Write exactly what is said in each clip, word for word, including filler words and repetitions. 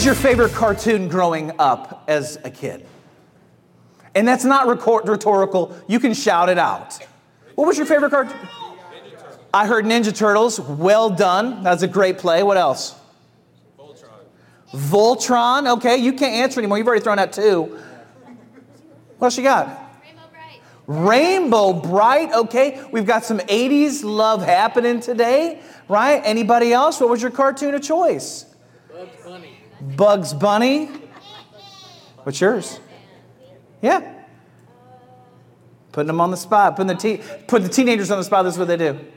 was your favorite cartoon growing up as a kid? And that's not rhetorical. You can shout it out. What was your favorite cartoon? I heard Ninja Turtles. Well done. That's a great play. What else? Voltron. Voltron. Okay, you can't answer anymore. You've already thrown out two. What else you got? Rainbow Bright. Rainbow Bright. Okay, we've got some eighties love happening today, right? Anybody else? What was your cartoon of choice? Bugs Bunny. Bugs Bunny. What's yours? Yeah. Putting them on the spot. Putting the te- put the teenagers on the spot. This is what they do.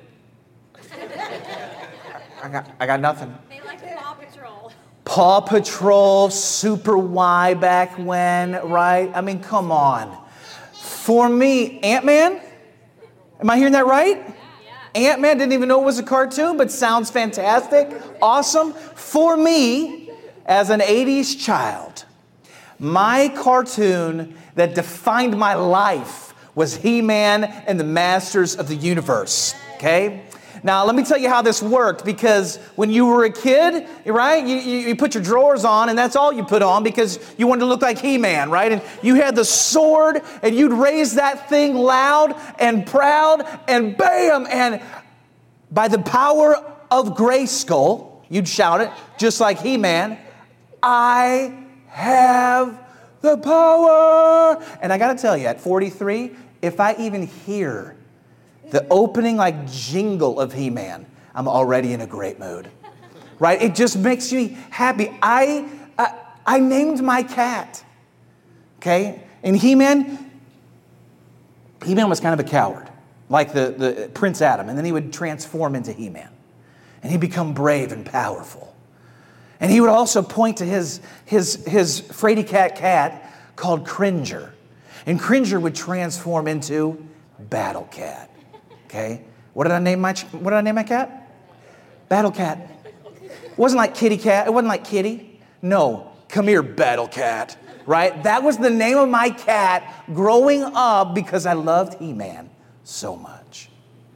I got, I got nothing. They like Paw Patrol. Paw Patrol, Super Y back when, right? I mean, come on. For me, Ant-Man? Am I hearing that right? Yeah. Ant-Man, didn't even know it was a cartoon, but sounds fantastic. Awesome. For me, as an eighties child, my cartoon that defined my life was He-Man and the Masters of the Universe. Okay? Now, let me tell you how this worked, because when you were a kid, right, you, you, you put your drawers on, and that's all you put on because you wanted to look like He-Man, right? And you had the sword, and you'd raise that thing loud and proud, and bam! And by the power of Grayskull, you'd shout it, just like He-Man, I have the power. And I got to tell you, at forty-three, if I even hear the opening like jingle of He-Man, I'm already in a great mood, right? It just makes me happy. I, I, I named my cat, okay? And He-Man, He-Man was kind of a coward, like the, the Prince Adam, and then he would transform into He-Man, and he'd become brave and powerful. And he would also point to his, his, his fraidy cat cat called Cringer, and Cringer would transform into Battle Cat. Okay, what did I name my what did I name my cat? Battle Cat. It wasn't like Kitty Cat. It wasn't like Kitty. No, come here, Battle Cat. Right? That was the name of my cat growing up because I loved He-Man so much.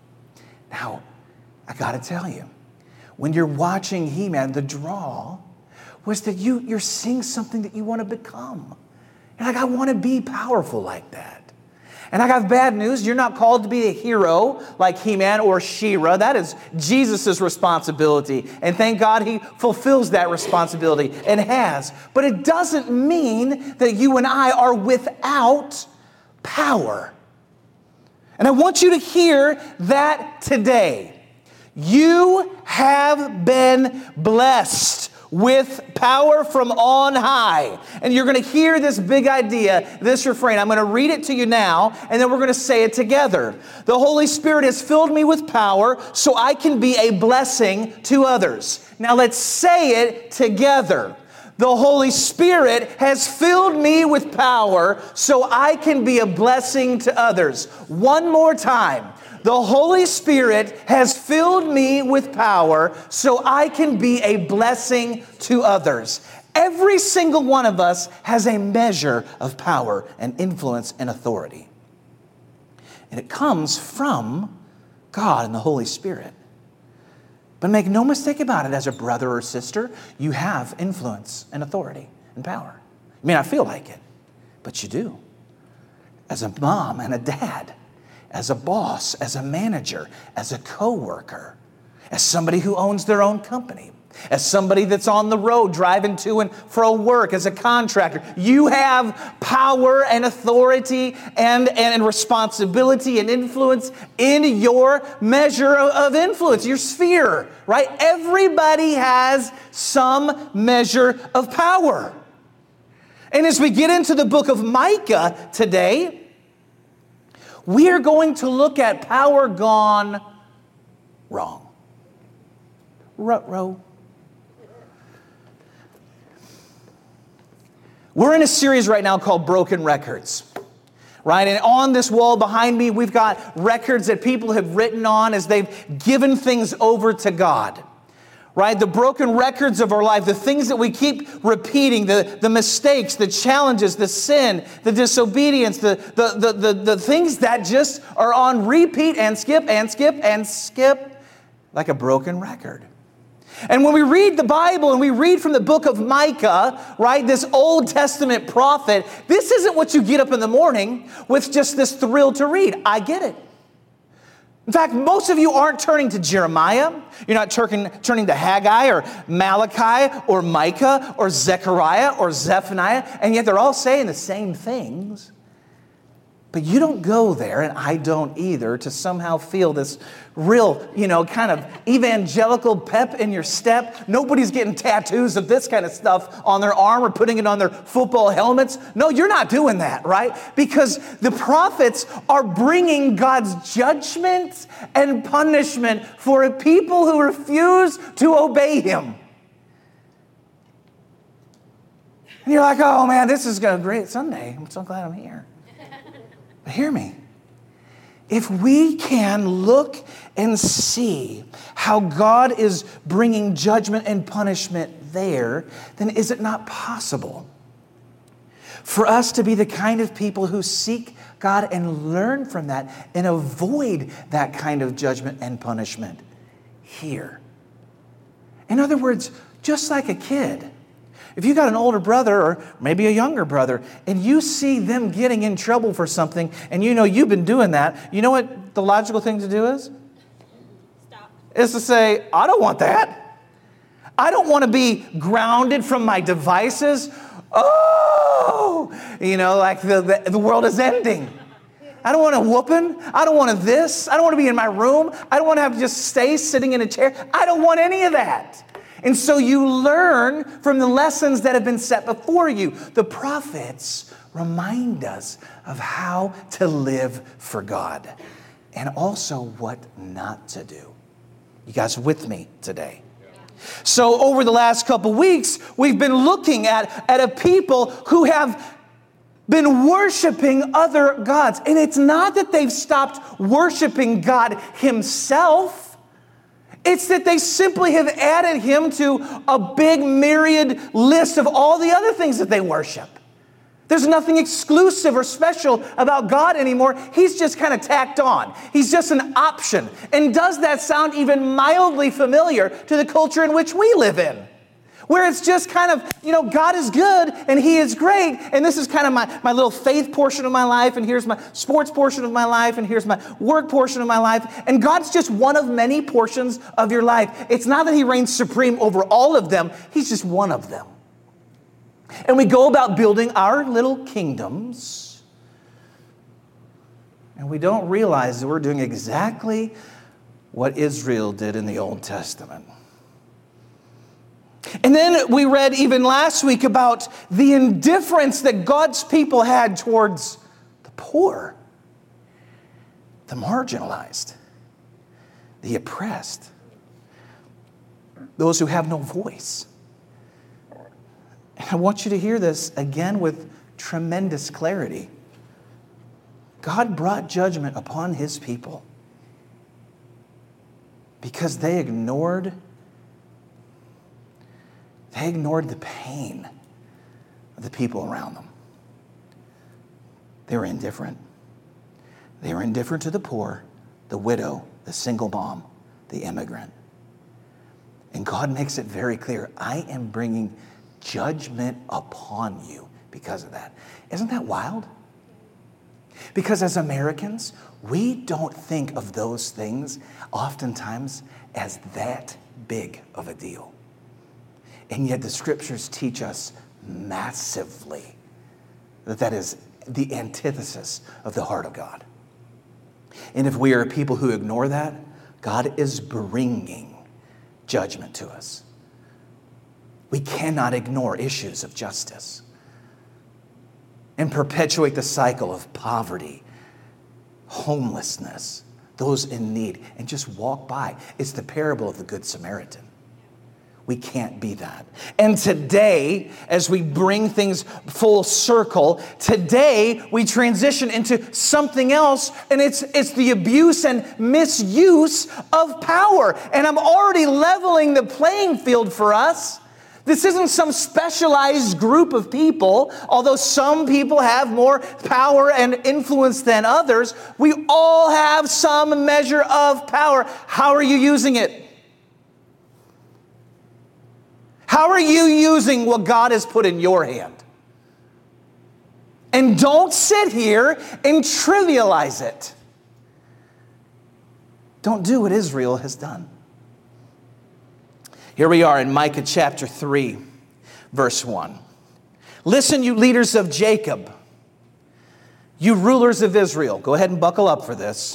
Now, I got to tell you, when you're watching He-Man, the draw was that you you're seeing something that you want to become. And like, I want to be powerful like that. And I got bad news. You're not called to be a hero like He-Man or She-Ra. That is Jesus' responsibility. And thank God he fulfills that responsibility and has. But it doesn't mean that you and I are without power. And I want you to hear that today. You have been blessed with power from on high. And you're going to hear this big idea, this refrain. I'm going to read it to you now, and then we're going to say it together. The Holy Spirit has filled me with power so I can be a blessing to others. Now let's say it together. The Holy Spirit has filled me with power so I can be a blessing to others. One more time. The Holy Spirit has filled me with power so I can be a blessing to others. Every single one of us has a measure of power and influence and authority. And it comes from God and the Holy Spirit. But make no mistake about it, as a brother or sister, you have influence and authority and power. You may not feel like it, but you do. As a mom and a dad, as a boss, as a manager, as a coworker, as somebody who owns their own company, as somebody that's on the road driving to and from work, as a contractor, you have power and authority and, and responsibility and influence in your measure of influence, your sphere, right? Everybody has some measure of power. And as we get into the book of Micah today, we are going to look at power gone wrong. Ruh-roh. We're in a series right now called Broken Records, right? And on this wall behind me, we've got records that people have written on as they've given things over to God. Right? The broken records of our life, the things that we keep repeating, the, the mistakes, the challenges, the sin, the disobedience, the, the, the, the, the things that just are on repeat and skip and skip and skip like a broken record. And when we read the Bible and we read from the book of Micah, right, this Old Testament prophet, this isn't what you get up in the morning with just this thrill to read. I get it. In fact, most of you aren't turning to Jeremiah. You're not turning, turning to Haggai or Malachi or Micah or Zechariah or Zephaniah, and yet they're all saying the same things. But you don't go there, and I don't either, to somehow feel this real, you know, kind of evangelical pep in your step. Nobody's getting tattoos of this kind of stuff on their arm or putting it on their football helmets. No, you're not doing that, right? Because the prophets are bringing God's judgment and punishment for a people who refuse to obey him. And you're like, oh man, this is a great Sunday. I'm so glad I'm here. But hear me. If we can look and see how God is bringing judgment and punishment there, then is it not possible for us to be the kind of people who seek God and learn from that and avoid that kind of judgment and punishment here? In other words, just like a kid, if you got an older brother or maybe a younger brother and you see them getting in trouble for something and you know you've been doing that, you know what the logical thing to do is? Stop. Is to say, I don't want that. I don't want to be grounded from my devices. Oh, you know, like the, the, the world is ending. I don't want a whooping. I don't want a this. I don't want to be in my room. I don't want to have to just stay sitting in a chair. I don't want any of that. And so you learn from the lessons that have been set before you. The prophets remind us of how to live for God and also what not to do. You guys with me today? So over the last couple weeks, we've been looking at, at a people who have been worshiping other gods. And it's not that they've stopped worshiping God himself. It's that they simply have added him to a big myriad list of all the other things that they worship. There's nothing exclusive or special about God anymore. He's just kind of tacked on. He's just an option. And does that sound even mildly familiar to the culture in which we live in? Where it's just kind of, you know, God is good and he is great. And this is kind of my, my little faith portion of my life. And here's my sports portion of my life. And here's my work portion of my life. And God's just one of many portions of your life. It's not that he reigns supreme over all of them. He's just one of them. And we go about building our little kingdoms. And we don't realize that we're doing exactly what Israel did in the Old Testament. And then we read even last week about the indifference that God's people had towards the poor, the marginalized, the oppressed, those who have no voice. And I want you to hear this again with tremendous clarity. God brought judgment upon his people because they ignored They ignored the pain of the people around them. They were indifferent. They were indifferent to the poor, the widow, the single mom, the immigrant. And God makes it very clear, I am bringing judgment upon you because of that. Isn't that wild? Because as Americans, we don't think of those things oftentimes as that big of a deal. And yet the scriptures teach us massively that that is the antithesis of the heart of God. And if we are people who ignore that, God is bringing judgment to us. We cannot ignore issues of justice and perpetuate the cycle of poverty, homelessness, those in need, and just walk by. It's the parable of the Good Samaritan. We can't be that. And today, as we bring things full circle, today we transition into something else, and it's it's the abuse and misuse of power. And I'm already leveling the playing field for us. This isn't some specialized group of people, although some people have more power and influence than others. We all have some measure of power. How are you using it? How are you using what God has put in your hand? And don't sit here and trivialize it. Don't do what Israel has done. Here we are in Micah chapter three, verse one. Listen, you leaders of Jacob, you rulers of Israel. Go ahead and buckle up for this.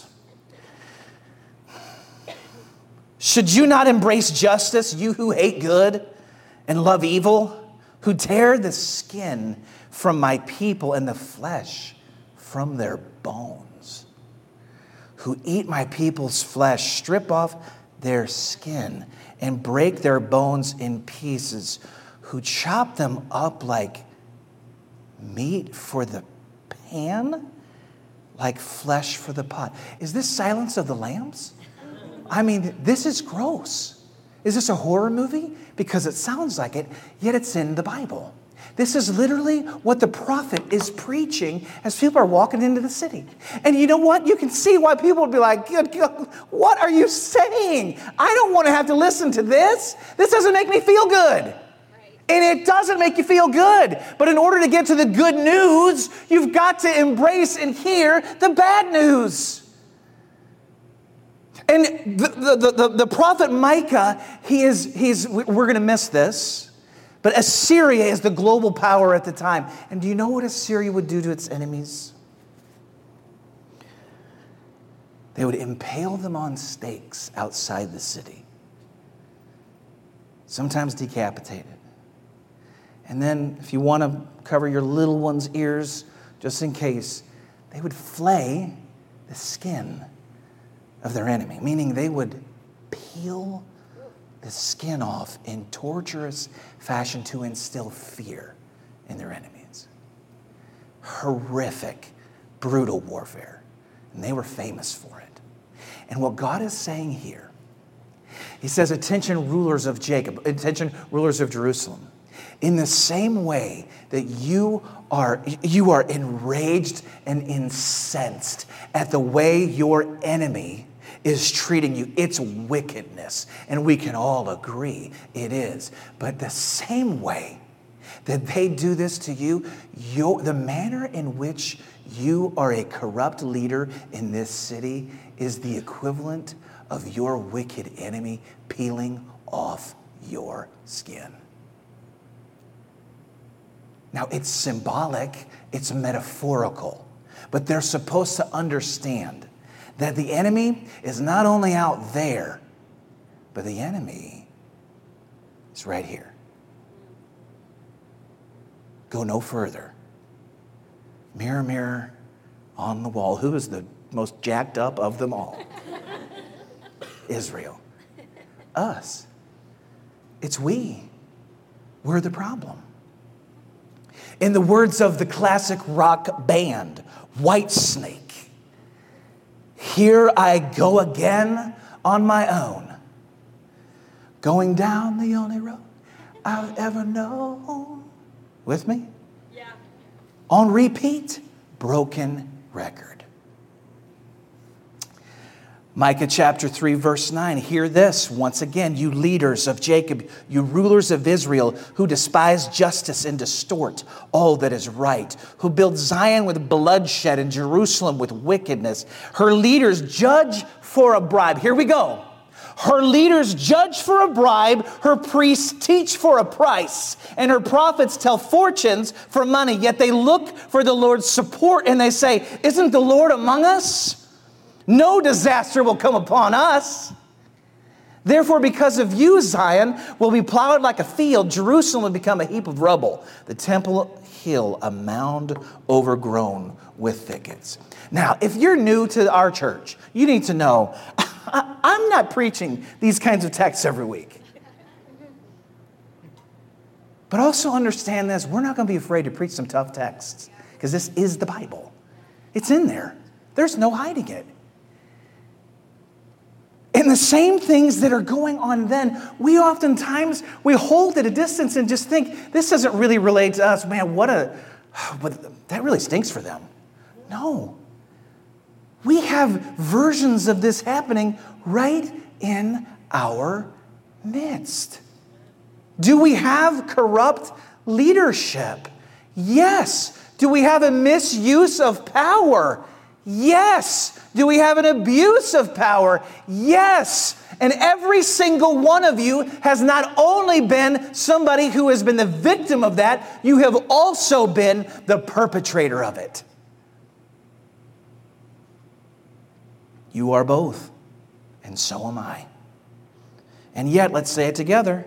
Should you not embrace justice, you who hate good and love evil, who tear the skin from my people and the flesh from their bones, who eat my people's flesh, strip off their skin and break their bones in pieces, who chop them up like meat for the pan, like flesh for the pot. Is this Silence of the Lambs? I mean, this is gross. Is this a horror movie? Because it sounds like it, yet it's in the Bible. This is literally what the prophet is preaching as people are walking into the city. And you know what? You can see why people would be like, good God, what are you saying? I don't want to have to listen to this. This doesn't make me feel good. And it doesn't make you feel good. But in order to get to the good news, you've got to embrace and hear the bad news. And the, the, the, the prophet Micah, he is, he's, we're going to miss this, but Assyria is the global power at the time. And do you know what Assyria would do to its enemies? They would impale them on stakes outside the city, sometimes decapitated. And then, if you want to cover your little one's ears, just in case, they would flay the skin of their enemy, meaning they would peel the skin off in torturous fashion to instill fear in their enemies. Horrific, brutal warfare. And they were famous for it. And what God is saying here, he says, attention rulers of Jacob, attention rulers of Jerusalem. In the same way that you are, you are enraged and incensed at the way your enemy is treating you, it's wickedness. And we can all agree it is. But the same way that they do this to you, your, the manner in which you are a corrupt leader in this city is the equivalent of your wicked enemy peeling off your skin. Now, it's symbolic, it's metaphorical, but they're supposed to understand that the enemy is not only out there, but the enemy is right here. Go no further. Mirror, mirror on the wall. Who is the most jacked up of them all? Israel. Us. It's we. We're the problem. In the words of the classic rock band, Whitesnake, here I go again on my own, going down the only road I've ever known. With me? Yeah. On repeat, broken record. Micah chapter three, verse nine. Hear this once again, you leaders of Jacob, you rulers of Israel, who despise justice and distort all that is right, who build Zion with bloodshed and Jerusalem with wickedness. Her leaders judge for a bribe. Here we go. Her leaders judge for a bribe, her priests teach for a price, and her prophets tell fortunes for money. Yet they look for the Lord's support and they say, isn't the Lord among us? No disaster will come upon us. Therefore, because of you, Zion will be plowed like a field. Jerusalem will become a heap of rubble. The temple hill, a mound overgrown with thickets. Now, if you're new to our church, you need to know, I'm not preaching these kinds of texts every week. But also understand this, we're not going to be afraid to preach some tough texts, because this is the Bible. It's in there. There's no hiding it. And the same things that are going on then, we oftentimes, we hold at a distance and just think, this doesn't really relate to us. Man, what a, but that really stinks for them. No. We have versions of this happening right in our midst. Do we have corrupt leadership? Yes. Do we have a misuse of power? Yes. Do we have an abuse of power? Yes. And every single one of you has not only been somebody who has been the victim of that, you have also been the perpetrator of it. You are both, and so am I. And yet, let's say it together.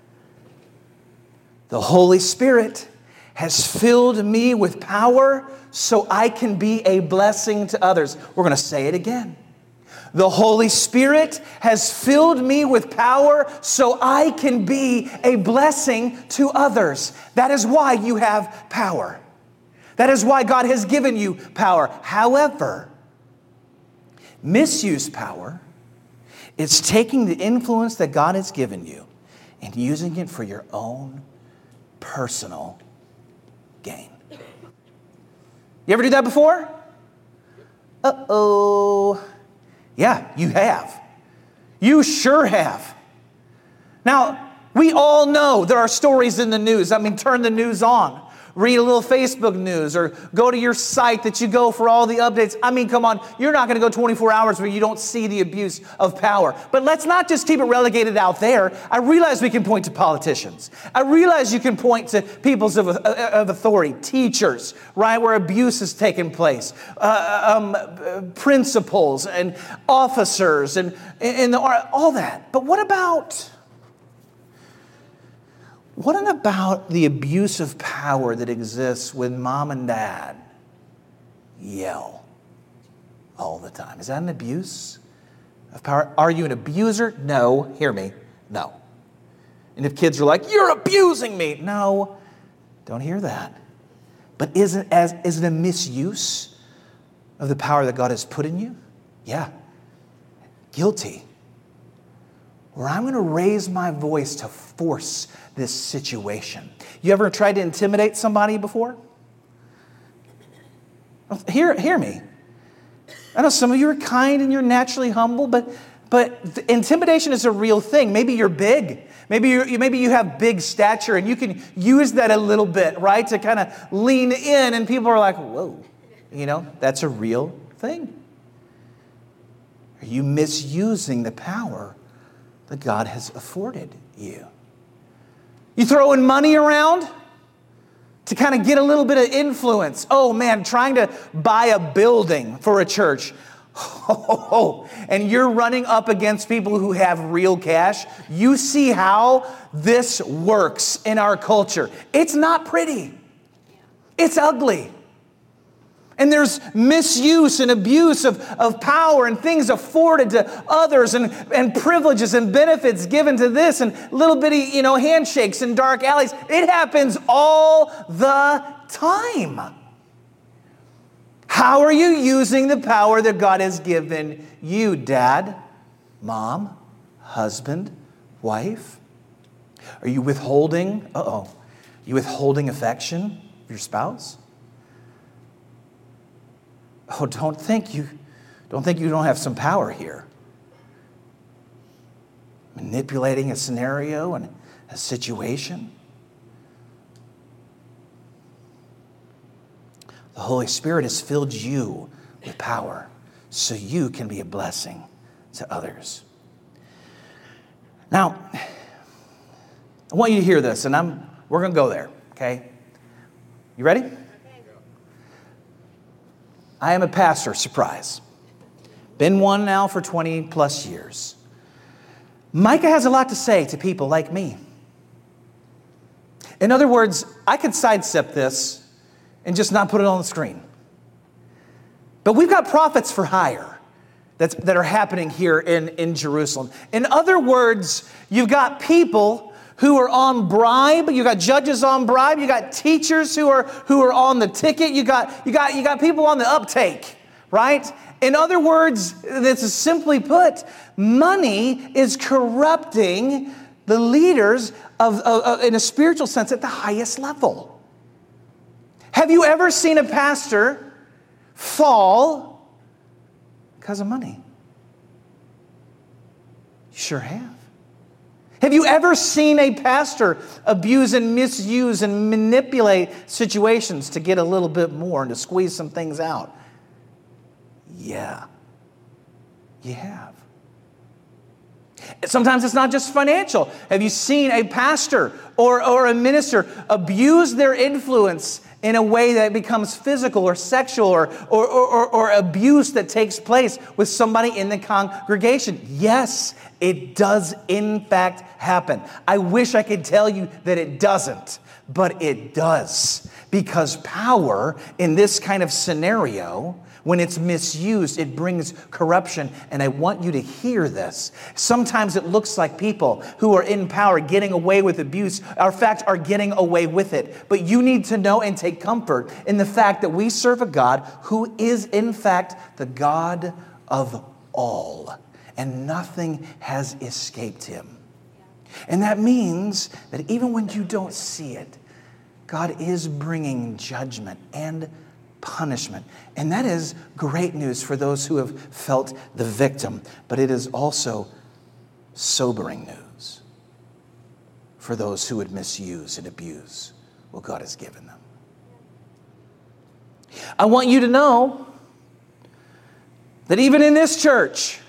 The Holy Spirit has filled me with power so I can be a blessing to others. We're going to say it again. The Holy Spirit has filled me with power so I can be a blessing to others. That is why you have power. That is why God has given you power. However, misuse power is taking the influence that God has given you and using it for your own personal gain. You ever do that before? Uh-oh. Yeah, you have. You sure have. Now, we all know there are stories in the news. I mean, turn the news on. Read a little Facebook news or go to your site that you go for all the updates. I mean, come on, you're not going to go twenty-four hours where you don't see the abuse of power. But let's not just keep it relegated out there. I realize we can point to politicians. I realize you can point to peoples of, of authority, teachers, right, where abuse has taken place, uh, um, principals and officers and, and the, all that. But what about... What about the abuse of power that exists when mom and dad yell all the time? Is that an abuse of power? Are you an abuser? No. Hear me. No. And if kids are like, you're abusing me. No, don't hear that. But is it, as, is it a misuse of the power that God has put in you? Yeah. Guilty. Where I'm going to raise my voice to force this situation. You ever tried to intimidate somebody before? Hear, hear me. I know some of you are kind and you're naturally humble, but, but intimidation is a real thing. Maybe you're big. Maybe, you're, maybe you have big stature and you can use that a little bit, right? To kind of lean in and people are like, whoa, you know, that's a real thing. Are you misusing the power that God has afforded you? You throwing money around to kind of get a little bit of influence. Oh man, trying to buy a building for a church. Oh, and you're running up against people who have real cash. You see how this works in our culture. It's not pretty. It's ugly. And there's misuse and abuse of, of power and things afforded to others and, and privileges and benefits given to this and little bitty, you know, handshakes in dark alleys. It happens all the time. How are you using the power that God has given you, dad, mom, husband, wife? Are you withholding, uh-oh, are you withholding affection of your spouse? Oh, don't think you, don't think you don't have some power here. Manipulating a scenario and a situation. The Holy Spirit has filled you with power so you can be a blessing to others. Now, I want you to hear this, and I'm we're going to go there, okay? You ready? I am a pastor, surprise. Been one now for twenty plus years. Micah has a lot to say to people like me. In other words, I could sidestep this and just not put it on the screen. But we've got prophets for hire that's, that are happening here in, in Jerusalem. In other words, you've got people who are on bribe. You got judges on bribe. You got teachers who are who are on the ticket. You got you got you got people on the uptake, right? In other words, this is simply put, money is corrupting the leaders of, of, of in a spiritual sense at the highest level. Have you ever seen a pastor fall because of money? You sure have. Have you ever seen a pastor abuse and misuse and manipulate situations to get a little bit more and to squeeze some things out? Yeah, you have. Sometimes it's not just financial. Have you seen a pastor or, or a minister abuse their influence in a way that becomes physical or sexual or, or, or, or abuse that takes place with somebody in the congregation? Yes, it does in fact happen. I wish I could tell you that it doesn't, but it does. Because power in this kind of scenario, when it's misused, it brings corruption. And I want you to hear this. Sometimes it looks like people who are in power getting away with abuse, in fact, are getting away with it. But you need to know and take comfort in the fact that we serve a God who is, in fact, the God of all. And nothing has escaped him. And that means that even when you don't see it, God is bringing judgment and punishment. And that is great news for those who have felt the victim. But it is also sobering news for those who would misuse and abuse what God has given them. I want you to know that even in this church,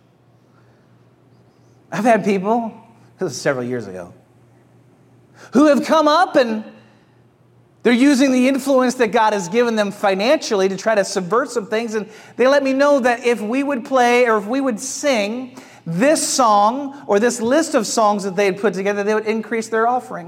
I've had people, this was several years ago, who have come up and they're using the influence that God has given them financially to try to subvert some things. And they let me know that if we would play or if we would sing this song or this list of songs that they had put together, they would increase their offering.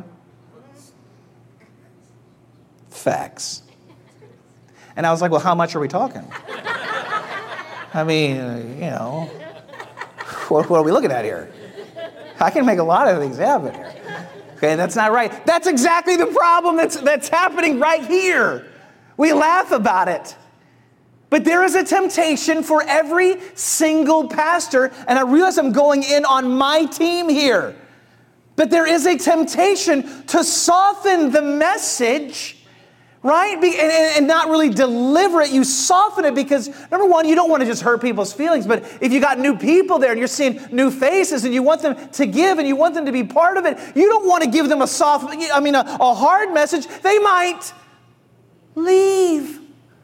Facts. And I was like, well, how much are we talking? I mean, you know, what, what are we looking at here? I can make a lot of things happen here. Okay, that's not right. That's exactly the problem that's, that's happening right here. We laugh about it. But there is a temptation for every single pastor, and I realize I'm going in on my team here, but there is a temptation to soften the message, right? And, and not really deliver it. You soften it because, number one, you don't want to just hurt people's feelings. But if you got new people there and you're seeing new faces and you want them to give and you want them to be part of it, you don't want to give them a soft, I mean, a, a hard message. They might leave.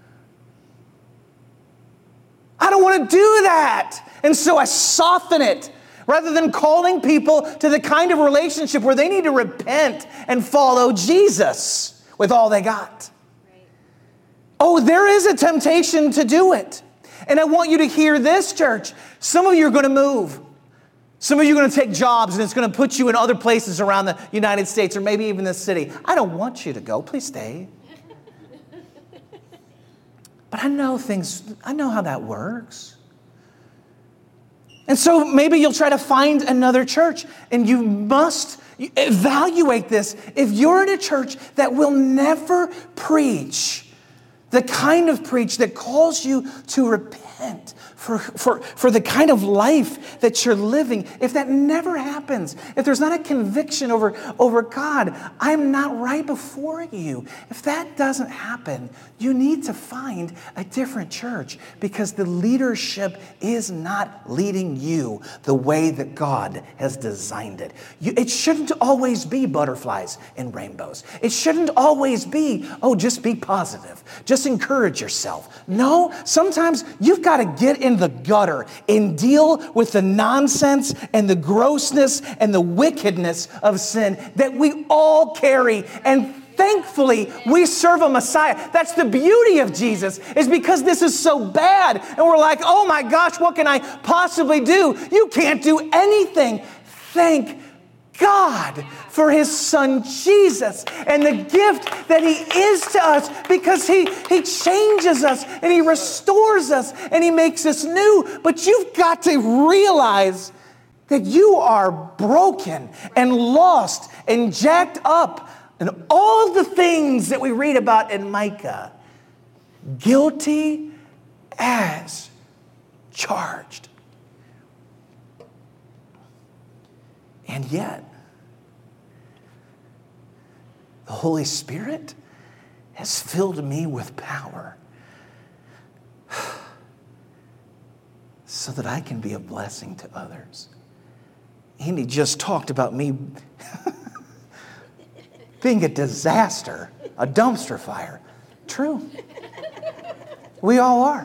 I don't want to do that. And so I soften it. Rather than calling people to the kind of relationship where they need to repent and follow Jesus with all they got. Oh, there is a temptation to do it. And I want you to hear this, church. Some of you are going to move. Some of you are going to take jobs, and it's going to put you in other places around the United States or maybe even this city. I don't want you to go. Please stay. But I know things, I know how that works. And so maybe you'll try to find another church, and you must evaluate this. If you're in a church that will never preach the kind of preach that calls you to repent for, for, for the kind of life that you're living, if that never happens, if there's not a conviction over, over God, I'm not right before you. If that doesn't happen, you need to find a different church because the leadership is not leading you the way that God has designed it. You, it shouldn't always be butterflies and rainbows. It shouldn't always be, oh, just be positive. Just encourage yourself. No, sometimes you've got to get in the gutter and deal with the nonsense and the grossness and the wickedness of sin that we all carry. And thankfully, we serve a Messiah. That's the beauty of Jesus, is because this is so bad. And we're like, oh my gosh, what can I possibly do? You can't do anything. Thank God for his son Jesus and the gift that he is to us, because he, he changes us and he restores us and he makes us new. But you've got to realize that you are broken and lost and jacked up and all the things that we read about in Micah, guilty as charged. And yet, the Holy Spirit has filled me with power so that I can be a blessing to others Andy just talked about me being a disaster, a dumpster fire. True. We all are.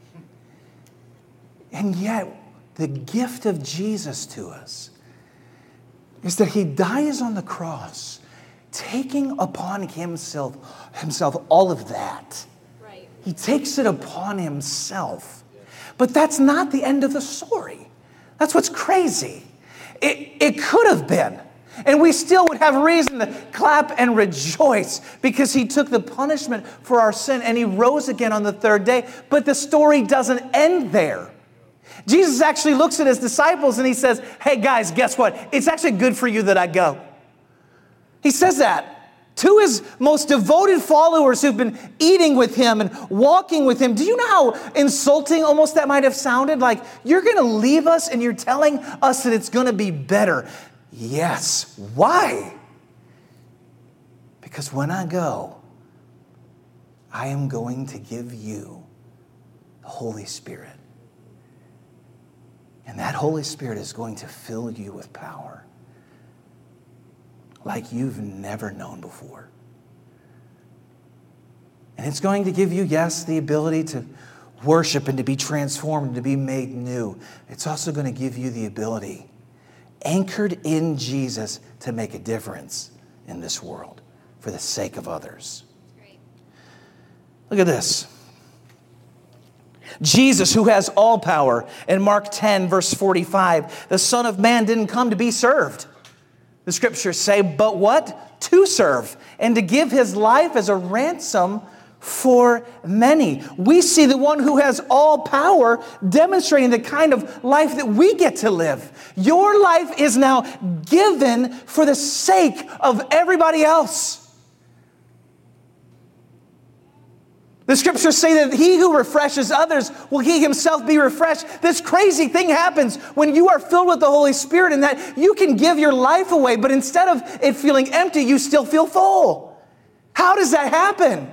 And yet, the gift of Jesus to us is that he dies on the cross, taking upon himself, himself all of that. Right. He takes it upon himself. But that's not the end of the story. That's what's crazy. It, it could have been. And we still would have reason to clap and rejoice because he took the punishment for our sin and he rose again on the third day. But the story doesn't end there. Jesus actually looks at his disciples and he says, hey guys, guess what? It's actually good for you that I go. He says that to his most devoted followers who've been eating with him and walking with him. Do you know how insulting almost that might have sounded? Like, you're going to leave us and you're telling us that it's going to be better. Yes. Why? Because when I go, I am going to give you the Holy Spirit. And that Holy Spirit is going to fill you with power like you've never known before. And it's going to give you, yes, the ability to worship and to be transformed and to be made new. It's also going to give you the ability, anchored in Jesus, to make a difference in this world for the sake of others. Great. Look at this. Jesus, who has all power, in Mark ten, verse forty-five, the Son of Man didn't come to be served. The scriptures say, but what? To serve, and to give his life as a ransom for many. We see the one who has all power demonstrating the kind of life that we get to live. Your life is now given for the sake of everybody else. The scriptures say that he who refreshes others will he himself be refreshed. This crazy thing happens when you are filled with the Holy Spirit, in that you can give your life away, but instead of it feeling empty, you still feel full. How does that happen?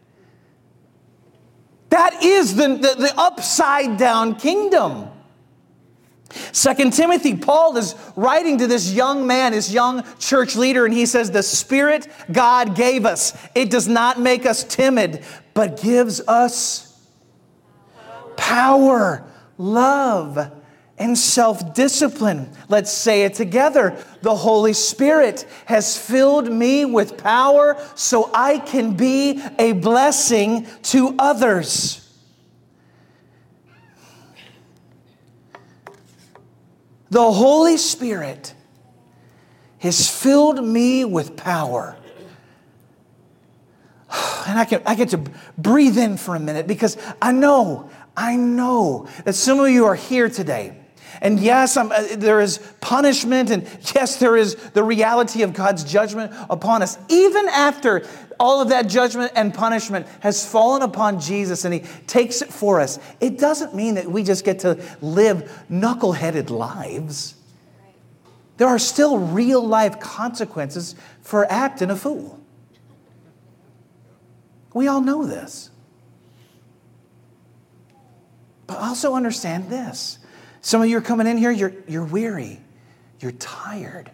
That is the, the, the upside down kingdom. Second Timothy, Paul is writing to this young man, his young church leader, and he says, the Spirit God gave us, it does not make us timid, but gives us power, love, and self-discipline. Let's say it together. The Holy Spirit has filled me with power so I can be a blessing to others. The Holy Spirit has filled me with power. And I, can, I get to breathe in for a minute because I know, I know that some of you are here today. And yes, I'm, uh, there is punishment, and yes, there is the reality of God's judgment upon us. Even after all of that judgment and punishment has fallen upon Jesus and he takes it for us, it doesn't mean that we just get to live knuckle-headed lives. There are still real life consequences for acting a fool. We all know this. But also understand this. Some of you are coming in here, you're, you're weary. You're tired.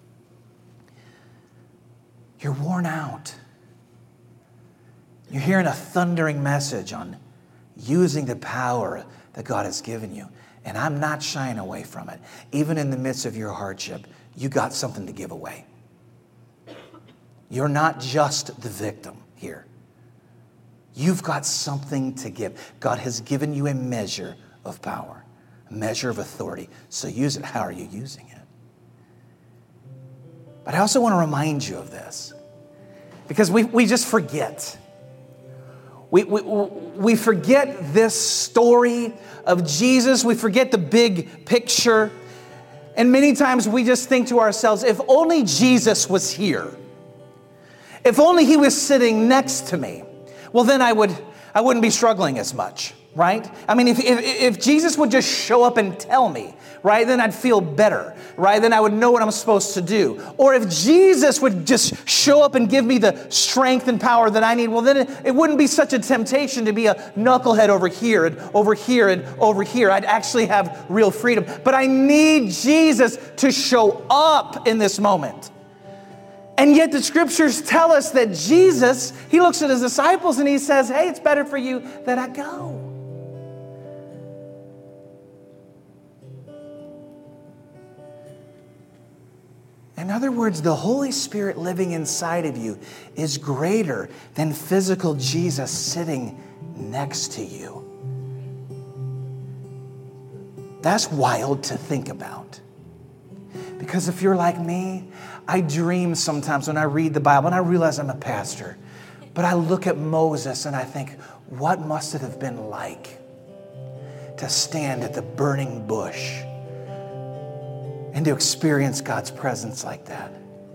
You're worn out. You're hearing a thundering message on using the power that God has given you. And I'm not shying away from it. Even in the midst of your hardship, you got something to give away. You're not just the victim here. You've got something to give. God has given you a measure of power, a measure of authority. So use it. How are you using it? But I also want to remind you of this, because we, we just forget. We, we, we forget this story of Jesus. We forget the big picture. And many times we just think to ourselves, if only Jesus was here. If only he was sitting next to me. Well, then I, would, I wouldn't be struggling as much. right? I mean, if, if, if Jesus would just show up and tell me, right, then I'd feel better, right? Then I would know what I'm supposed to do. Or if Jesus would just show up and give me the strength and power that I need, well, then it, it wouldn't be such a temptation to be a knucklehead over here and over here and over here. I'd actually have real freedom. But I need Jesus to show up in this moment. And yet the scriptures tell us that Jesus, he looks at his disciples and he says, hey, it's better for you that I go. In other words, the Holy Spirit living inside of you is greater than physical Jesus sitting next to you. That's wild to think about. Because if you're like me, I dream sometimes when I read the Bible, and I realize I'm a pastor, but I look at Moses and I think, what must it have been like to stand at the burning bush and to experience God's presence like that?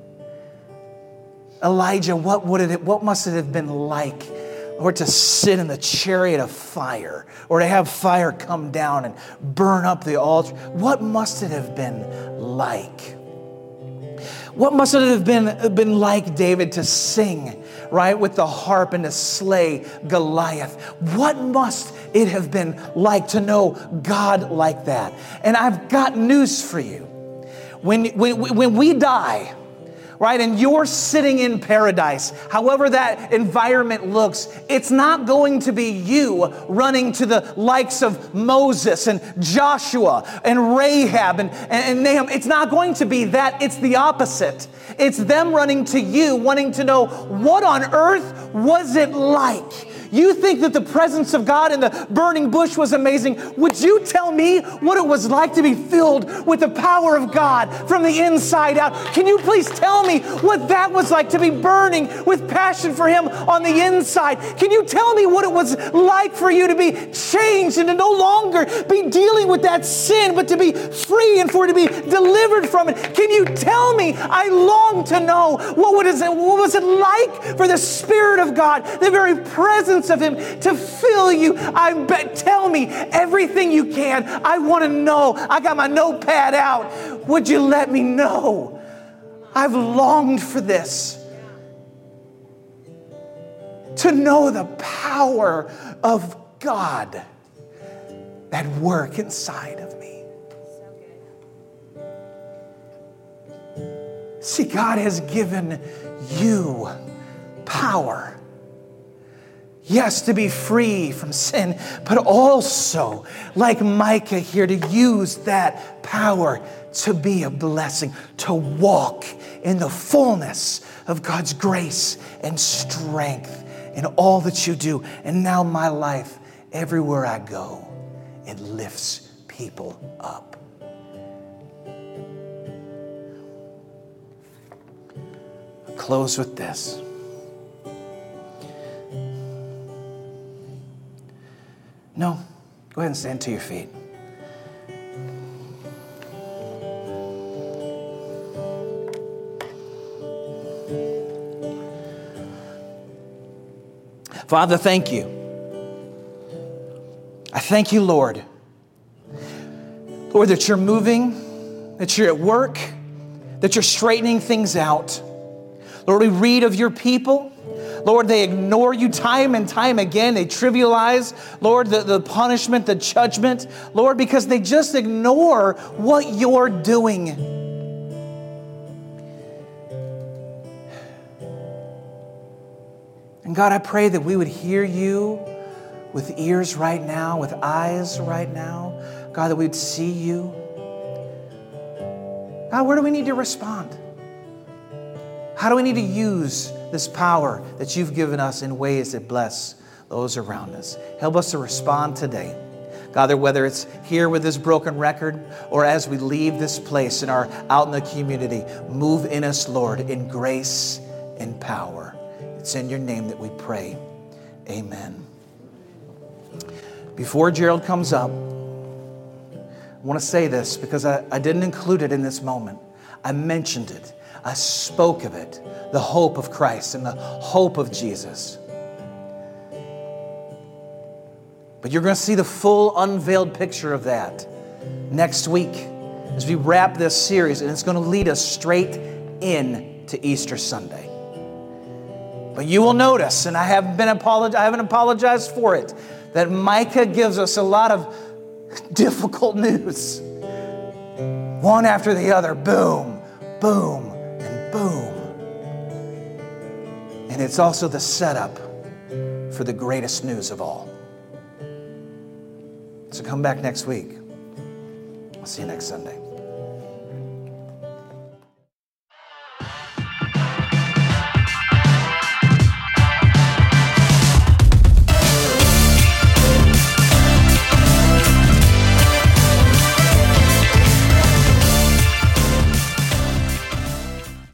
Elijah, what would it, what must it have been like, or to sit in the chariot of fire, or to have fire come down and burn up the altar? What must it have been like? What must it have been, been like, David, to sing, right, with the harp and to slay Goliath? What must it have been like to know God like that? And I've got news for you. When, when, when we die, right, and you're sitting in paradise, however that environment looks, it's not going to be you running to the likes of Moses and Joshua and Rahab and, and, and Nahum. It's not going to be that. It's the opposite. It's them running to you, wanting to know, what on earth was it like? You think that the presence of God in the burning bush was amazing. Would you tell me what it was like to be filled with the power of God from the inside out? Can you please tell me what that was like, to be burning with passion for Him on the inside? Can you tell me what it was like for you to be changed and to no longer be dealing with that sin, but to be free and for to be delivered from it? Can you tell me? I long to know what, would it, what was it like for the Spirit of God, the very presence of Him, to fill you. I bet, tell me everything you can. I want to know. I got my notepad out. Would you let me know? I've longed for this. To know the power of God that work inside of me. See, God has given you power. Yes, to be free from sin, but also, like Micah here, to use that power to be a blessing, to walk in the fullness of God's grace and strength in all that you do. And now my life, everywhere I go, it lifts people up. I'll close with this. No, go ahead and stand to your feet. Father, thank you. I thank you, Lord. Lord, that you're moving, that you're at work, that you're straightening things out. Lord, we read of your people. Lord, they ignore you time and time again. They trivialize, Lord, the, the punishment, the judgment, Lord, because they just ignore what you're doing. And God, I pray that we would hear you with ears right now, with eyes right now. God, that we'd see you. God, where do we need to respond? How do we need to use this power that you've given us in ways that bless those around us? Help us to respond today. God, whether it's here with this broken record or as we leave this place and are out in the community, move in us, Lord, in grace and power. It's in your name that we pray. Amen. Before Gerald comes up, I want to say this because I, I didn't include it in this moment. I mentioned it. I spoke of it, the hope of Christ and the hope of Jesus. But you're going to see the full unveiled picture of that next week as we wrap this series, and it's going to lead us straight in to Easter Sunday. But you will notice, and I haven't been apolog- I haven't apologized for it, that Micah gives us a lot of difficult news. One after the other, boom, boom, and boom. And it's also the setup for the greatest news of all. So come back next week. I'll see you next Sunday.